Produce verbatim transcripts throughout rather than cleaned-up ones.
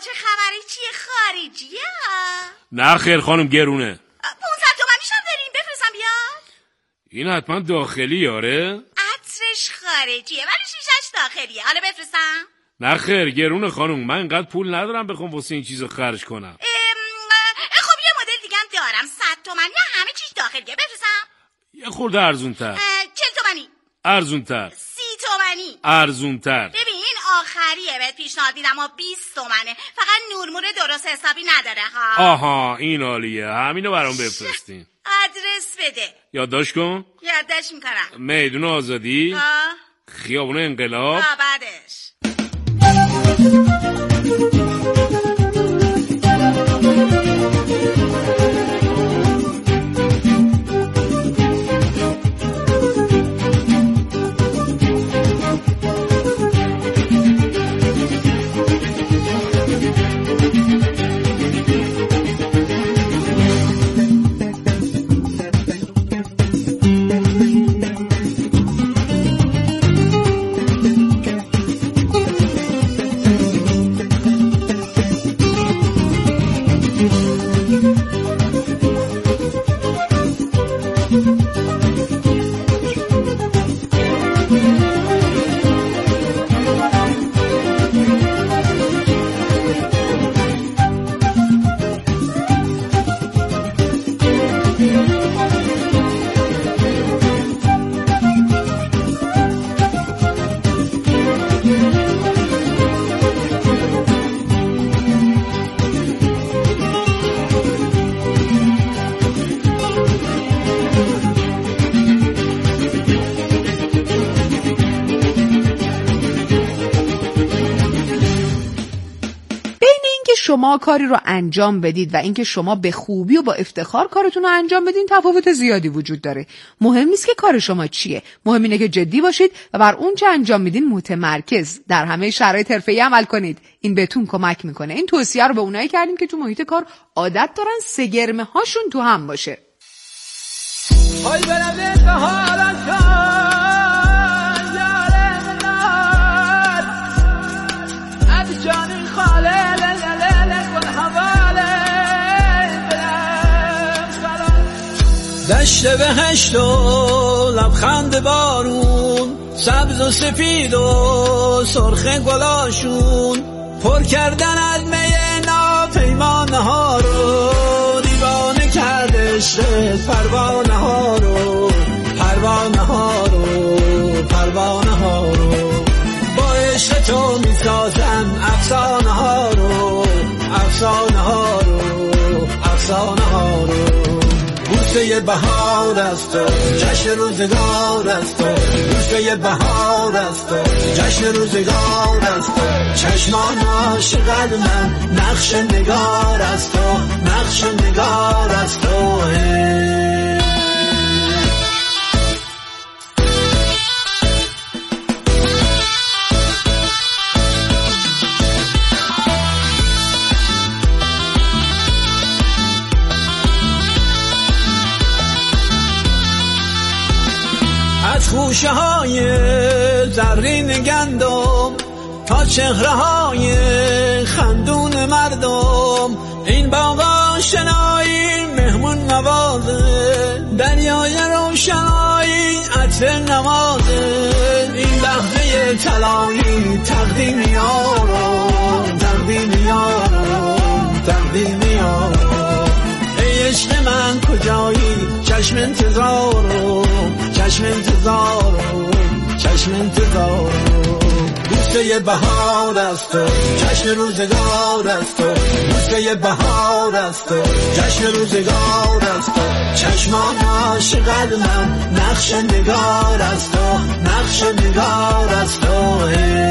چه خبری؟ چیه خارجیه ها؟ نه خیر خانم گرونه. پونصد تومنیش هم داریم بفرستم بیاد؟ این حتما داخلی آره؟ عطرش خارجیه ولی شیشش داخلیه. حالا بفرستم؟ نه خیر گرونه خانم، من اینقدر پول ندارم بخوام واسه این چیزو خرج کنم. خب یه مدل دیگه هم دارم صد تومنی همه چیز داخلیه. بفرستم؟ یه خورده ارزون تر. چل تومنی. ارزون تر. سی تومنی. ارزون تر. ببین این آخریه بهت پیشنهاد میدم اما بیست تومنه. فقط نورمور درست حسابی نداره ها. آها این عالیه، همینو برام بفرستین. آدرس بده. یادداشت کن. یادداشت میکنم. میدون آزادی. ها. خیابون انقلاب. ها بعدش. شما کاری رو انجام بدید و اینکه شما به خوبی و با افتخار کارتون رو انجام بدین تفاوت زیادی وجود داره. مهم نیست که کار شما چیه، مهم اینه که جدی باشید و بر اون چه انجام میدین متمرکز در همه شرایط حرفه‌ای عمل کنید. این بهتون کمک میکنه. این توصیه رو به اونایی کردیم که تو محیط کار عادت دارن سگرمه هاشون تو هم باشه. های بلده به حالت دشت بهشت و لبخند بارون، سبز و سفید و سرخ گلاشون، پر کردن از می ناپیمانه ها رو، دیوانه کرده عشق پروانه ها رو، پروانه ها رو، پروانه ها رو، با عشق تو میسازن افسانه ها رو، افسانه ها رو، افسانه ها رو. بوسه بهار است و جشن روزگار است و بوسه بهار است و جشن روزگار است و چشمان عاشق من نقش نگار است و نقش نگار است و خوشه های زرین گندم تا چهره های خندون مردم، این باغ آشنایی مهمون نوازه، دریای روشنایی عطر نمازه، این لحظه طلایی تقدیم یارو، تقدیم یارو، تقدیم یارو. ای عشق من کجایی چشم انتظارو، چشم انتظارو، چشم انتظارو. بوسه بهار است و جشن روزگار است و بوسه بهار است و جشن روزگار است و چشمان عاشق من نقش نگار است و نقش نگار است و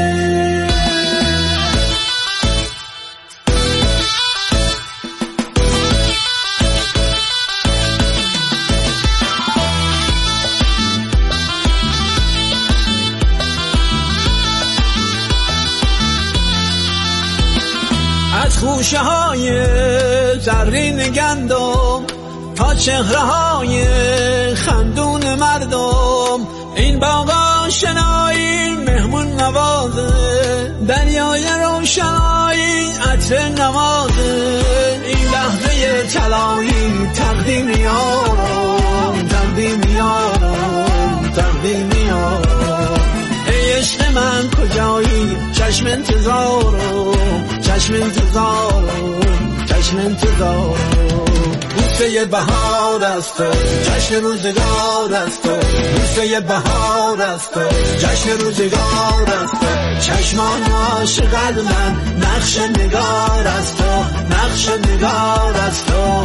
خوشه های زرین گندم تا چهره های خندون مردم، این باغ آشنایی مهمون نوازه، دریای روشنایی عطر وقت نمازه، این لحظه طلایی تقدیم یارم، تقدیم یارم، تقدیم یارم. ای عشق من کجایی، چشم انتظارم، چشم انتظارم، چشم انتظارم. بوسه بهار است تو، جشن روزگار است تو، بوسه بهار است تو، جشن روزگار است تو. چشمان عاشق من نقش نگار است تو، نقش نگار است تو.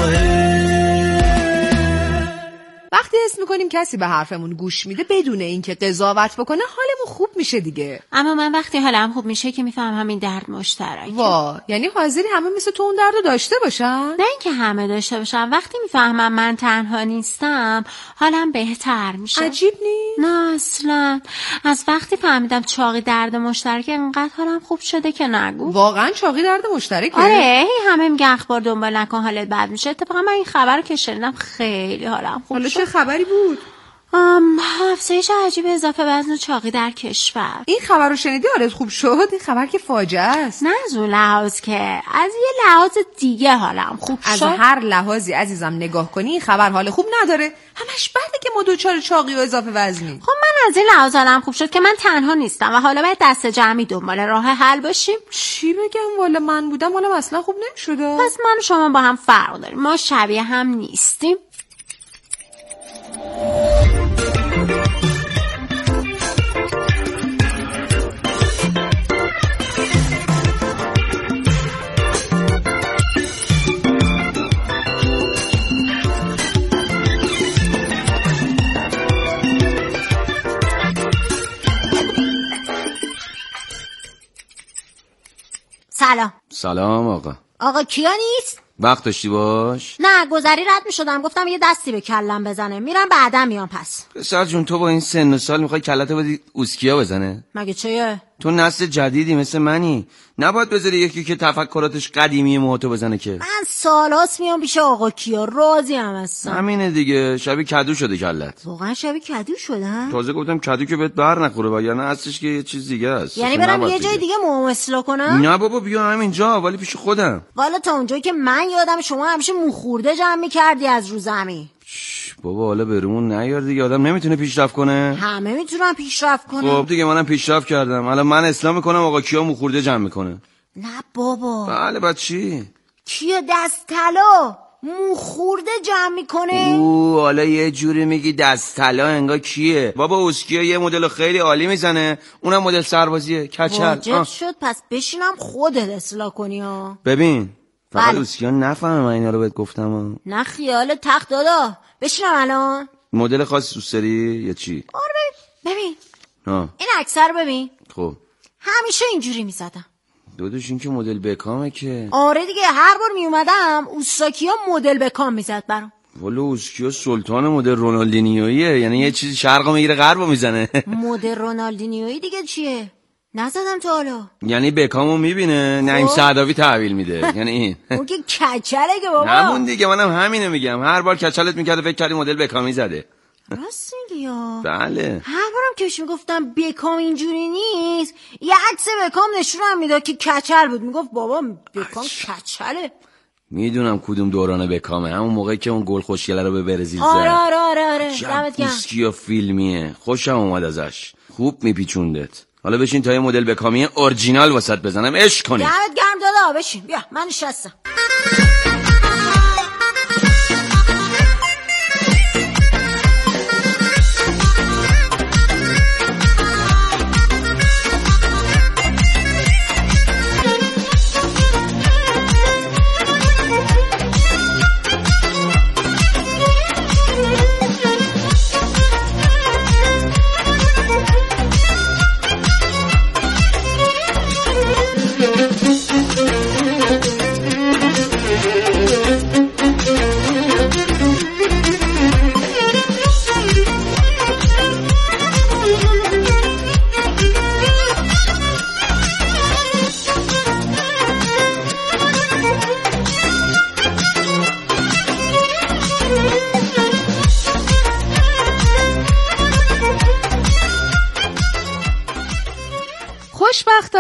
وقتی حس میکنیم کسی به حرفمون گوش میده بدون اینکه قضاوت بکنه حالمون خوب میشه دیگه. اما من وقتی حالم خوب میشه که میفهمم همین درد مشترکه. وا، یعنی حاضری همه مثل تو اون دردو داشته باشن؟ نه اینکه همه داشته باشن، وقتی میفهمم من تنها نیستم حالم بهتر میشه. عجیب نیست؟ نه اصلا. از وقتی فهمیدم چاقی درد مشترکه انقدر حالم خوب شده که نگو. واقعا چاقی درد مشترکه؟ آره، هی همه میگن اخبار دنبال نکن حالت بد میشه. اتفاقا من این خبر رو که شنیدم خیلی حالم خوب شد. چه خبری بود؟ ام افزایش عجیب اضافه وزن و چاقی در کشور. این خبر رو شنیدی حالت خوب شد؟ این خبر که فاجعه است. نه از اون لحاظ که، از یه لحاظ دیگه حالم خوب از شد. از هر لحاظی عزیزم نگاه کنی این خبر حال خوب نداره. همش بده که ما دوچار چاقی و اضافه وزنی. خب من از این لحاظ حالم خوب شد که من تنها نیستم و حالا باید دست جمعی دنبال راه حل باشیم. چی بگم والا من بودم حالا اصلا خوب نمی‌شد. پس من و شما با هم فرق داریم. ما شبیه هم نیستیم. سلام. سلام آقا. آقا کیا نیست؟ وقت داشتی باش؟ نه گذری رد می شدم، گفتم یه دستی به کلم بزنه، میرم بعدا میام. پس پسر جون تو با این سن و سال میخوای کلتو بدی اوسکیا بزنه؟ مگه چیه؟ تو نسل جدیدی مثل منی، نباید بذاری یکی که تفکراتش قدیمی موتو بزنه که. من سالاس میام پیش آقا کیا، راضی هم هستم. همینه دیگه، شبیه کدو شده کلت. واقعا شبیه کدو شدن؟ تازه گفتم کدو که بهت بر نخوره وگرنه اصلش که یه چیز دیگه است. یعنی برم یه جای دیگه مو اصلاح کنم؟ نه بابا بیا همینجا، ولی پیش خودم. والا تا اونجایی که من یادم شما همیشه مو خورده جمع می‌کردی از رو زمین. بابا حالا برمون نیار دیگه، آدم نمیتونه پیشرفت کنه. همه میتونن پیشرفت کنن. خب دیگه منم پیشرفت کردم، الان من اسلام میکنم آقا کیا مو خورده جمع میکنه. نه بابا. بله بعد چی؟ کیا دست طلا مو خورده جمع میکنه؟ او حالا یه جوری میگی دست طلا انگار کیه؟ بابا اوسکیا یه مدل خیلی عالی میزنه، اونم مدل سربازیه، کچل. واجب شد پس بشینم خودت اصلاح کنی ها. ببین فقط بله. اوسکیا نفهمه من اینا رو بهت گفتم ها. نه خیال تخت دادا، بشینم الان. مدل خاصی دوست داری یا چی؟ آره ببین ببین ها. این اکثر ببین خب همیشه اینجوری میزدم. دودوش این که مدل بکامه که. آره دیگه، هر بار میومدم اوساکیا مدل بکام میزد برام. والا اوسکیا سلطان مدل رونالدینیویه، یعنی یه چیزی شرقو میگیره غربو میزنه. مدل رونالدینیویی دیگه چیه؟ نزدم تا حالا. یعنی بکامو میبینه نعیم سعداوی تحویل میده، یعنی این. اون که کچله که بابا. همون دیگه، منم همینو میگم، هر بار کچلت میکرده فکر کردی مدل بکامی زده. راست میگی یا؟ بله. هر بارم که بهش میگفتم بکام اینجوری نیست، یه عکس بکام نشونم میداد که کچل بود، میگفت بابا بکام کچله. میدونم کدوم دوران بکامه، همون موقعی که اون گل خوشگله رو به برزیل زد. آره آره آره آره دمت گرم. اوسکیا فیلمیه، خوشم اومد ازش، خوب میپیچوندت. حالا بشین تا یه مدل بکامی اورجینال واسط بزنم عشق کنی. دمت گرم دادا، بشین بیا من نشستم.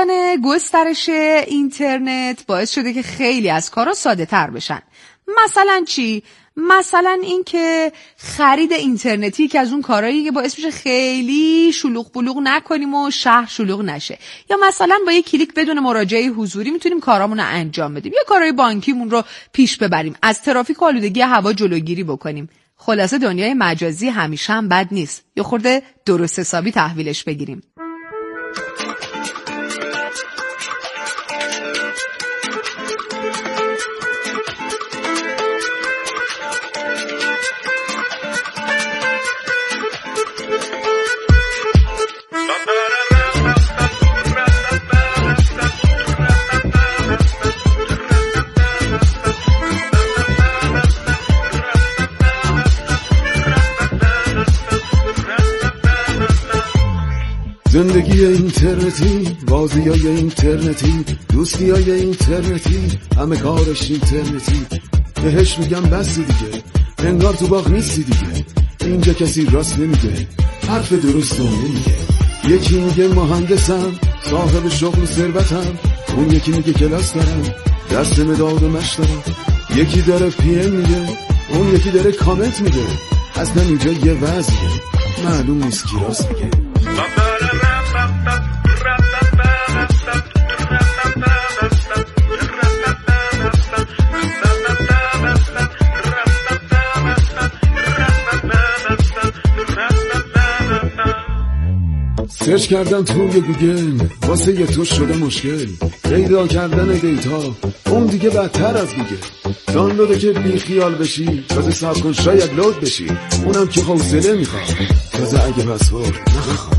شدن گسترش اینترنت باعث شده که خیلی از کارا ساده تر بشن. مثلا چی؟ مثلا این که خرید اینترنتی که از اون کارهایی که باعث میشه خیلی شلوغ بلوغ نکنیم و شهر شلوغ نشه. یا مثلا با یه کلیک بدون مراجعه حضوری میتونیم کارامون رو انجام بدیم یا کارهای بانکیمون رو پیش ببریم، از ترافیک و آلودگی هوا جلوگیری بکنیم. خلاصه دنیای مجازی همیشه هم بد نیست. یه خورده درست حسابی تحویلش بگیریم. زندگی اینترنتی، بازیای اینترنتی، دوستیای اینترنتی، همه کارش اینترنتی. بهش میگم بس دیگه، انگار تو باغ نیستی دیگه. اینجا کسی راست نمیگه، حرف درست نمیگه. یکی میگه مهندسم، صاحب شغل و ثروتم، اون یکی میگه کلاس دارم، درس مداد و مشق دارم. یکی داره پی ام میگه، اون یکی داره کامنت میده. اصلا اینجا یه وضعیه، معلوم نیست کی راست میگه. سرچ کردم توی گوگل، واسه یه تو شده مشکل. پیدا کردن دیتا، اون دیگه بدتر از گوگل. دانلوده که بی خیال بشی، تازه صبر کن شاید لود بشی. اونم که حوصله میخواد، تازه اگه پسورد نخواد.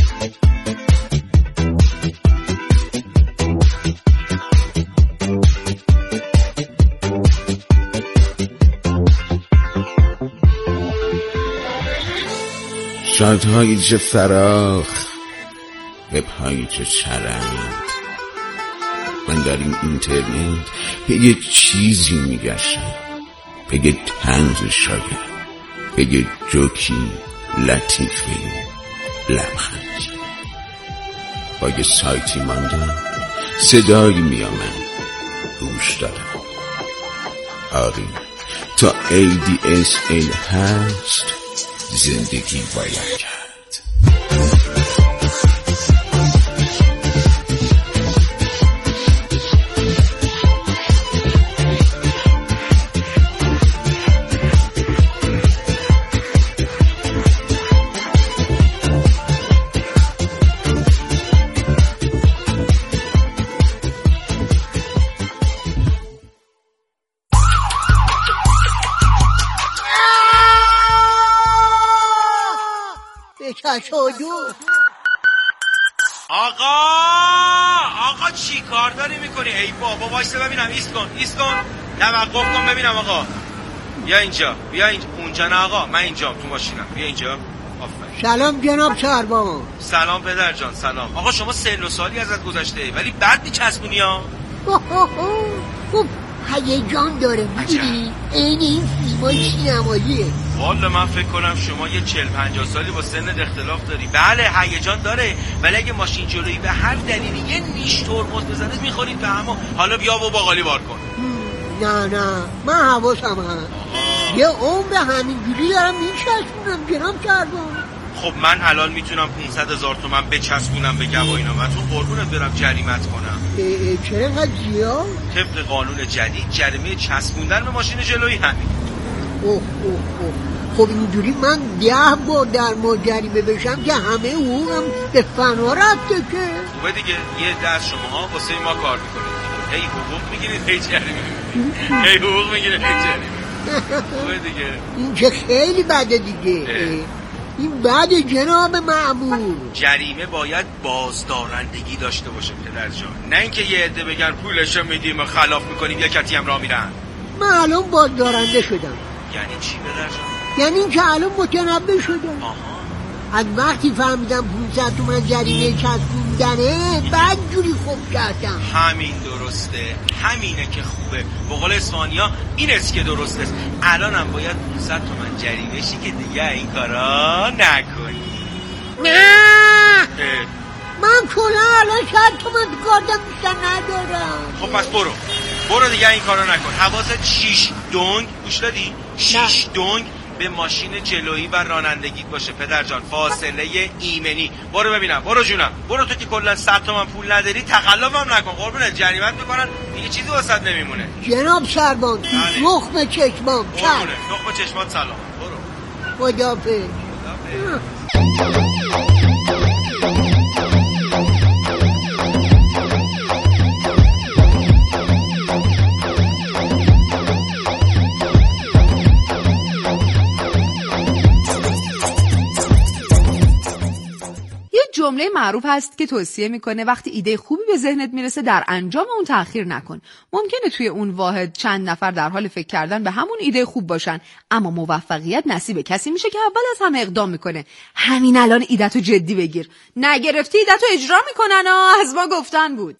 شادهایی چه فراخ، وبهایی چه چرمی. من در این اینترنت به یه چیزی میگشتم، به یه طنز شاید، به یه جوکی لطیفه لبخندی. با یه سایتی ماندم، صدایی میامن، گوش دادم. آره تا ای دی اس ال هست زندگی باید کرد. آقا آقا چی کار داری میکنی؟ ای بابا وایسا ببینم، ایست کن ایست کن توقف کن ببینم. آقا بیا اینجا، بیا اینجا. اونجا نه آقا، من اینجام تو ماشینم. بیا اینجا. آفرین. سلام جناب سربان. سلام پدر جان. سلام آقا. شما سن و سالی ازت گذشته ولی بد میچسبونی ها. خب هیجان داره میدونی، این این فیلمای سینماییه. والا من فکر کنم شما یه چل پنجاه سالی با سنت اختلاف داری. بله هیجان داره، ولی اگه ماشین جلویی به هر دلیلی یه نیش ترمز بزنه میخورید به هم. حالا بیا و باقالی بار کن. نه نه من حواسم هست، یه عمر همینجوری دارم میچسبونم جناب سربان. خب من الان میتونم پونصد هزار تومن بچسبونم به گواهینامه‌تون، قربونت برم جریمت کنم. چرا اینقدر زیاد؟ طبق قانون جدید جریمه چسبوندن به ماشین جلویی همین. اوه اوه اوه. خب اینجوری من ده بار در ما جریمه بشم که همه حقوقم به فنا رفته که. خوبه دیگه، یه دست شماها واسه ما کار میکنید. هی حقوق میگیرید هی جریمه میگیرید، هی حقوق میگیرید هی جریمه. خوبه دیگه. این که خیلی بده دیگه. این بعد جناب مأمور جریمه باید بازدارندگی داشته باشه پدر جان، نه اینکه یه عده بگن پولشو میدیم و خلاف میکنیم یا کتی هم راه میرن. من الان بازدارنده شدم. یعنی چی پدر جان؟ یعنی اینکه الان متنبه شدم. آها. از وقتی فهمیدم پونصد تومن جریمه چسبوندنه بعد جوری خوب کردم. همین درسته، همینه که خوبه. به قول اسپانیا این است که درسته است. الانم باید پونصد تومن جریمه شی که دیگه این کارا نکنی. نه من کلا الان شاید تومن تو کارتم بیشتر ندارم. خب پس برو برو دیگه این کارو نکن. حواست شیش دنگ گوش دادی؟ شیش دنگ به ماشین جلویی و رانندگیت باشه پدر جان. فاصله ایمنی. برو ببینم. برو جونم. برو تو که کلا صد تومن پول نداری تقلبم نکن قربونت. جریمت میکنن دیگه چیزی واسط نمیمونه. جناب سربان نخم چشمام قربونه نخم چشمات سلام. برو خدافظ. جمله معروف هست که توصیه میکنه وقتی ایده خوبی به ذهنت میرسه در انجام اون تأخیر نکن. ممکنه توی اون واحد چند نفر در حال فکر کردن به همون ایده خوب باشن، اما موفقیت نصیب کسی میشه که اول از همه اقدام میکنه. همین الان ایده‌تو جدی بگیر. نگرفتی ایده‌تو اجرا میکنن. از ما گفتن بود.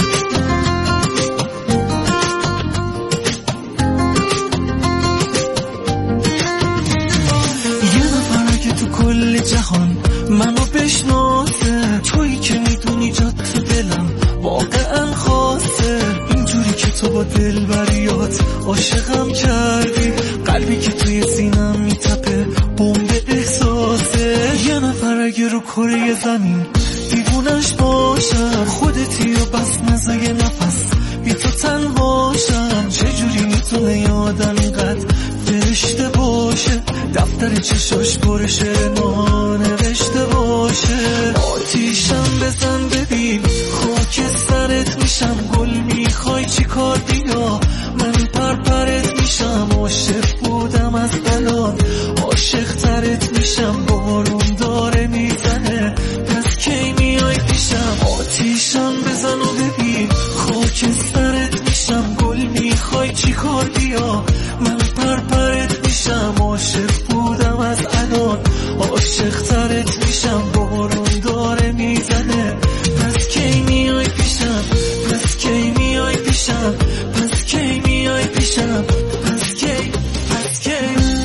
یه نفر که تو کل جهان منو بشناسه، تویی که میدونی جات تو دلم واقعا خاصه. اینجوری که تو با دلبریات عاشقم کردی، قلبی که توی سینم میتپه بمب احساسه. یه نفر اگه رو کره زمین دیوونش باشم، خودتی و بس نزا یه نفس بی تو تنهاشم. چجوری میتونه یادم اینقدر فرشته باشه، دفتر چشاش پر شعر ما نوشته باشه. آتیشم بزن ببین خاک سرت میشم، گل میخوای چی کار بیا من پرپرت میشم. عاشق بودم از الان عاشق ترت میشم، بارون داره میزنه پس کی میای پیشم. آتیشم بزن و ببین خاک سرت میشم، گل میخوای چی کار بیا من پرپرت میشم. عاشق بودم از الان عاشق ترت میشم، بارون داره میزنه پس کی میای پیشم. پس کی میای پیشم. پس کی میای پیشم. پس کی پس کی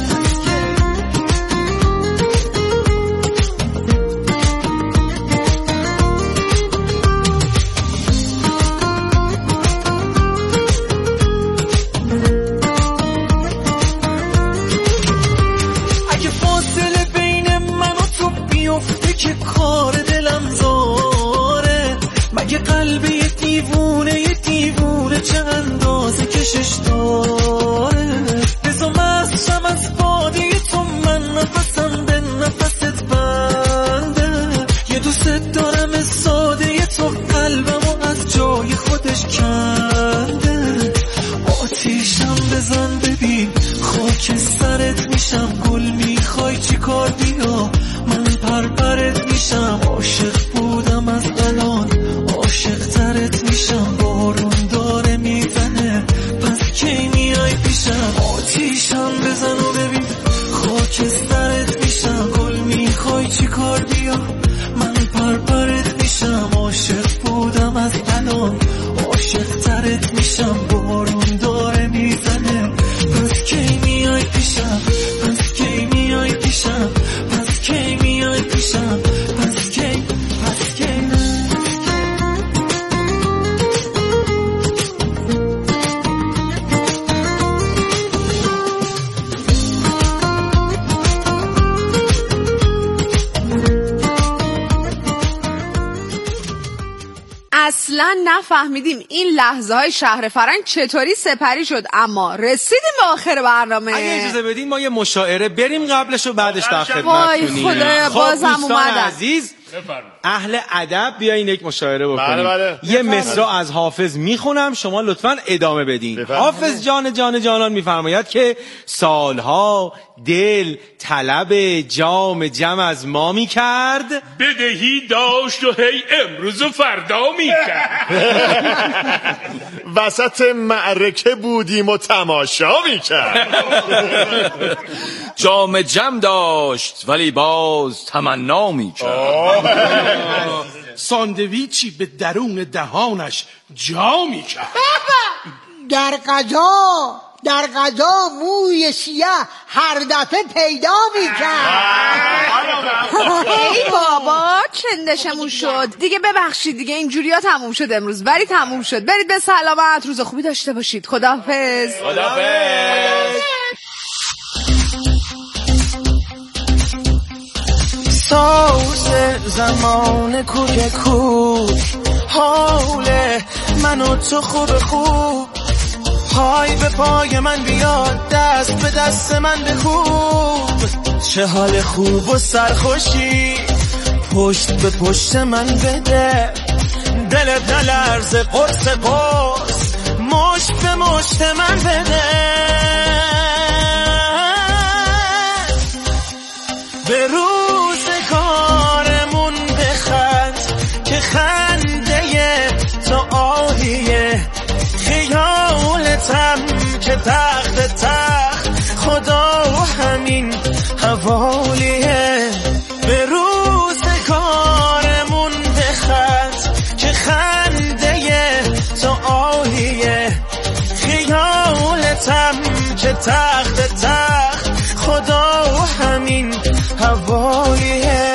که کار دلم زاره، مگه قلب یه دیوونه یه دیوونه چه اندازه کشش داره. بزا مستم از باده تو من نفسم به نفست بنده. یه دوست دارم ساده یه تو قلبمو از جای خودش کنده. آتیشم بزن ببین خاک سرت میشم، گل میخوای چی کار بیا من پرپرت میشم. عاشق بودم از الان عاشق ترت میشم، بارون داره میزنه پس کی میای پیشم. آتیشم بزن و ببین خاک سرت میشم، گل میخوای چی کار بیا من پرپرت میشم. عاشق بودم از الان عاشق ترت میشم، بارون داره میزنه پس کی میای پیشم. پس کی میای پیشم. پس کی میای پیشم. پس کی پس کی اصلا نفهمیدیم این لحظه های شهر فرنگ چطوری سپری شد، اما رسیدیم به آخر برنامه. اگه اجازه بدین ما یه مشاعره بریم قبلش و بعدش در خدمتتونیم. وای خدایا بازم اومدن. دوستان عزیز اهل ادب بیاین یک مشاعره بکنیم. بله بله. یه مصرع از حافظ میخونم شما لطفاً ادامه بدین. حافظ جان جان جانان میفرماید که سالها دل طلب جام جم از ما میکرد، بدهی داشت و هی امروز و فردا میکرد. وسط معرکه بودیم و تماشا میکرد. جام جم داشت ولی باز تمنا میکرد. ساندویچی به درون دهانش جا میکرد. در غذا در غذا موی سیاه هر دفعه پیدا میکرد. ای بابا چندشمون شد دیگه. ببخشید دیگه اینجوری ها تموم شد امروز، ولی تموم شد. برید به سلامت، روز خوبی داشته باشید. خداحافظ. خداحافظ. ساز زمان کوک کوک، حال من و تو خوب خوب، پای به پای من بیاد، دست به دست من بکوب. چه حال خوب و سرخوشی پشت به پشت من بده، دلت نلرزه قرص قرص مشت به مشت من بده. به روزگارمون بخند که خنده تو آهیه، خیالتم که تخت تخت خدا و همین حوالیه. به روزگارمون بخند که خنده تو آهیه، خیالتم که تخت تخت خدا و همین حوالیه.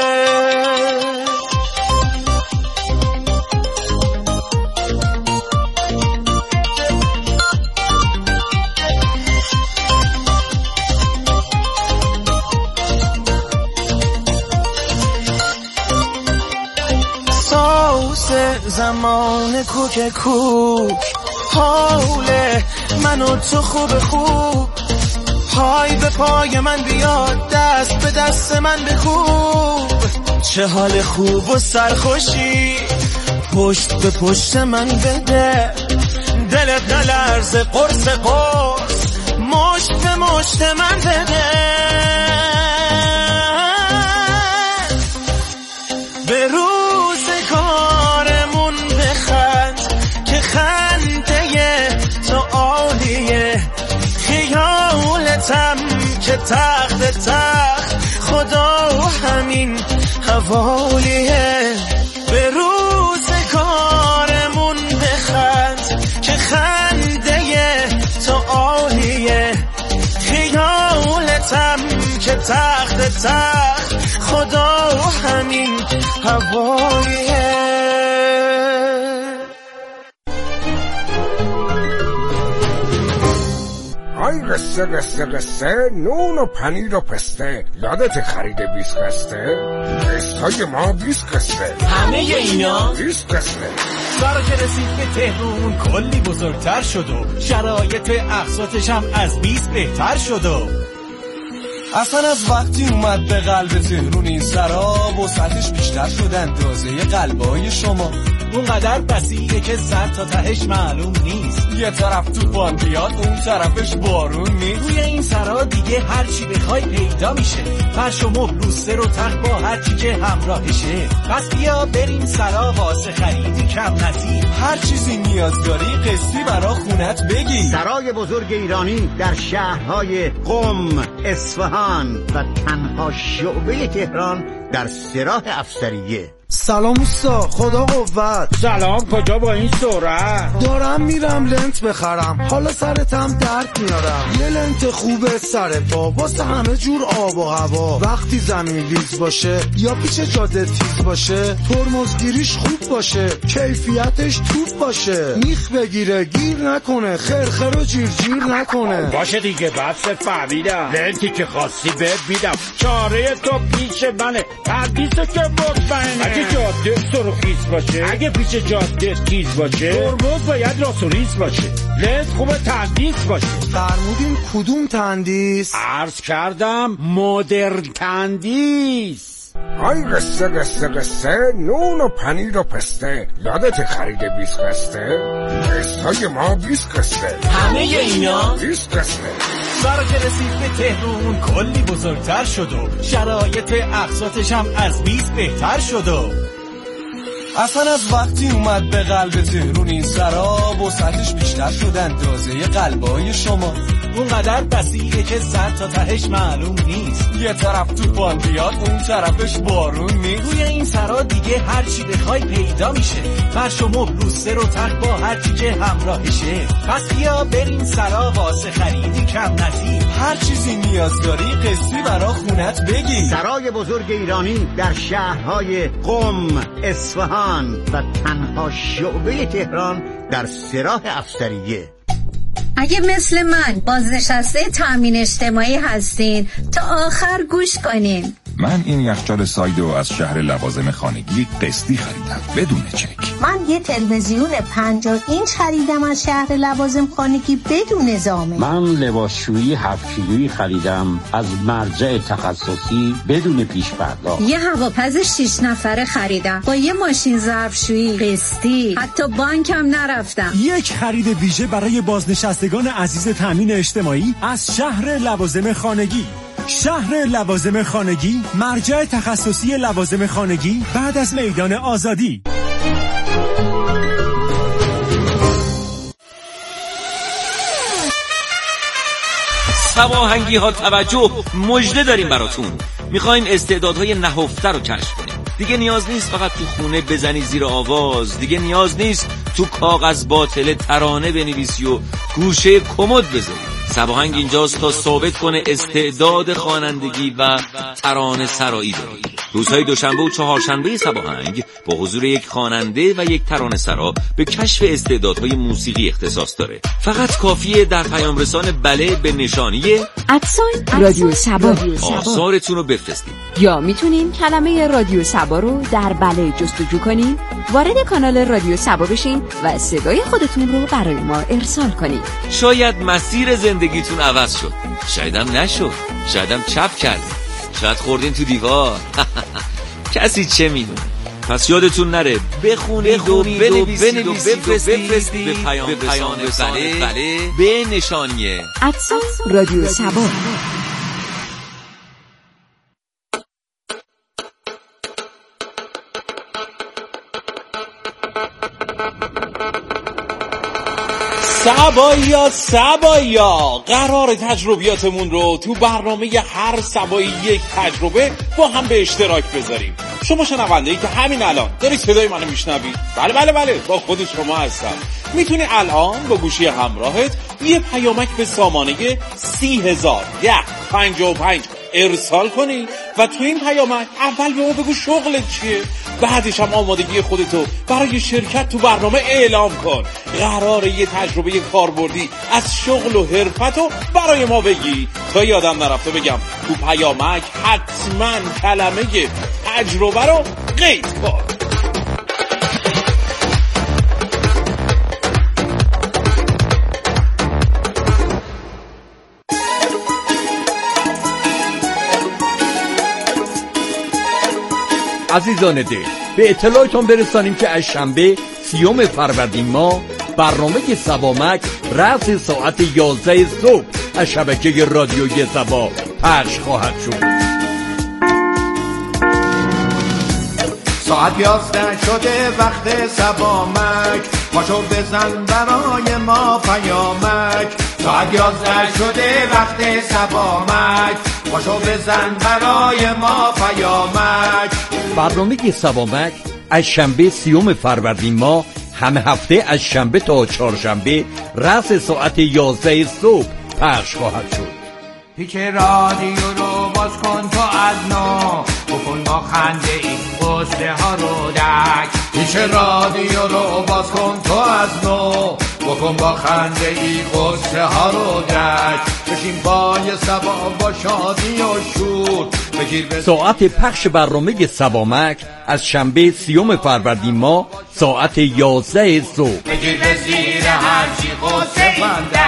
زمان کوک کوک، حال من و تو خوب خوب، پای به پای من بیاد، دست به دست من بکوب. چه حال خوب و سرخوشی پشت به پشت من بده، دلت نلرزه قرص قرص مشت به مشت من بده. به روزگارمون بخند که خنده تو عالیه، خیالتم که تخت تخت خدا و همین حوالیه. به روزگارمون بخند که خنده تو عالیه، خیالتم که تخت تخت خدا و همین حوالیه. های قصه قصه قصه، نون و پنیر و پسته، یادت خرید بیست قصه؟ قصه ما بیست قصه، همه اینا بیست قصه. سارا که رسید به تهرون کلی بزرگتر شد و شرایط اقساطش هم از بیست بهتر شد و اصلا از وقتی اومد به قلب تهرون این سرا وسعتش بیشتر شد اندازه قلبای شما. اونقدر بسیعه که سر تا تهش معلوم نیست، یه طرف توفان بیاد اون طرفش بارون نیست. توی این سرا دیگه هر چی بخوای پیدا میشه، فرش و مبل لوستر و تخت با هر چی که همراهشه. پس بیا بریم سرا واسه خریدی کم نصیب، هر چیزی نیاز داری قسطی برا خونت بگی. سرای بزرگ ایرانی در شهرهای قم، اصفهان و تنها شعبه تهران در سراح افسریه. سلام اوستا، خدا قوت. سلام، کجا با این سرعت؟ دارم میرم لنت بخرم، حالا سرتم درد میارم. یه لنت خوبه سر پا واسه همه جور آب و هوا. وقتی زمین ریز باشه یا پیچ جاده تیز باشه، ترمزگیریش خوب باشه، کیفیتش توپ باشه، میخ بگیره گیر نکنه، خرخر و جیر جیر نکنه. باشه دیگه، بس فهمیدم. لنتی که خواستی بهت میدم، چاره تو پیش منه، پردیسه که مطمئنه. اگه جاده سرخیز باشه، اگه پیچ جاده تیز باشه، ترمز باید راست و ریز باشه، لنت خوبه تندیس باشه. فرمودین کدوم تندیس؟ عرض کردم مدرن تندیس. های قصه قصه قصه، نون و پنیر و پسته، یادت خرید بیست قصه؟ قصه ما بیست قصه، همه اینا بیست قصه. سارا که رسید به تهرون کلی بزرگتر شد و شرایط اقساطش هم از بیست بهتر شد و اصلا از وقتی اومد به قلب تهرون این سراب و سطحش بیشتر شد اندازه قلبای شما. اونقدر بسیعه که سر تا تهش معلوم نیست. یه طرف طوفان بیاد اون طرفش بارون نیست. روی این سرا دیگه هر چی بخوای پیدا میشه. فرش و مبل روسه رو تخت با هر چی که همراهشه. پس بیا بریم سرا واسه خریدی کم نزی. هر چیزی نیاز داری قسطی برا خونت بگی. سرای بزرگ ایرانی در شهرهای قم، اصفهان و تنها شعبه تهران در سراح افسریه. اگه مثل من بازنشسته تامین اجتماعی هستین تا آخر گوش کنین. من این یخچال سایدو از شهر لوازم خانگی قسطی خریدم بدون چک. من یه تلویزیون پنجاه اینچ خریدم از شهر لوازم خانگی بدون زامن. من لباسشویی هفت کیلویی خریدم از مرجع تخصصی بدون پیش پرداخت. یه هواپز شش نفره خریدم با یه ماشین ظرفشویی قسطی. حتی بانکم نرفتم. یک خرید ویژه برای بازنشستگان عزیز تامین اجتماعی از شهر لوازم خانگی. شهر لوازم خانگی، مرجع تخصصی لوازم خانگی بعد از میدان آزادی. سواهنگی ها توجه، مژده داریم براتون. میخوایم استعدادهای نهفته رو کشف کنیم. دیگه نیاز نیست فقط تو خونه بزنی زیر آواز. دیگه نیاز نیست تو کاغذ باطل ترانه بنویسی و گوشه کمد بذاری. سواهنگ اینجاست تا ثابت کنه استعداد خوانندگی و ترانه سرایی داری. روزهای دوشنبه و چهارشنبه سواهنگ با حضور یک خواننده و یک ترانه سرا به کشف استعدادهای موسیقی اختصاص داره. فقط کافیه در پیام رسان بله به نشانی ادساین رادیو سبا آثارتون رو بفرستید. یا میتونین کلمه رادیو سبا رو در بله جستجو کنین، وارد کانال رادیو سبا بشین و صدای خودتون رو برای ما ارسال کنین. شاید مسیر زندگیتون عوض شد، شایدم نشد، شایدم چپ کردین، شاید خوردین تو دیوار. کسی چه میدونه. پس یادتون نره بخونید و بنویسید و بفرستید به پیام رسان بله به نشانی ادساین رادیو سبا. سبایا سبایا قرار تجربیاتمون رو تو برنامه هر سبایی یک تجربه با هم به اشتراک بذاریم. شما شنونده‌ای که همین الان داری صدای منو میشنوید، بله بله بله با خود شما هستم، میتونی الان با گوشی همراهت یه پیامک به سامانه سی هزار ده پنجاه و پنج ارسال کنی و تو این پیامک اول به ما بگو شغلت چیه، بعدش هم آمادگی خودتو برای شرکت تو برنامه اعلام کن. قراره یه تجربه کاربردی از شغل و حرفتو برای ما بگی. تا یادم نرفته بگم تو پیامک حتما کلمه تجربه رو قید کن. عزیزان دل، به اطلاعتون برسانیم که از شنبه سیوم فروردین ماه برنامه سبامک رأس ساعت یازده صبح از شبکه رادیوی سبا پخش خواهد شد. ساعت یازده شده وقت سبامک، پاشو بزن برای ما پیامک. ساعت یازده شده وقت سبامک، پاشو بزن برای ما پیامک. برنامه سبامک از شنبه سیوم فروردین ماه همه هفته از شنبه تا چهارشنبه رأس ساعت یازده صبح پخش خواهد شد. پیچ رادیو رو باز کن تو از نو، بکن با خنده این قصه ها رو دک. پیچ رادیو رو باز کن تو از نو، بکن با خنده این قصه ها رو دک. بشین بای سبا با شادی و شور بگیر به ساعت پخش برنامه سبامک از شنبه سیوم فروردین ماه ساعت یازده صبح. بگیر به زیر هرچی قصه بنده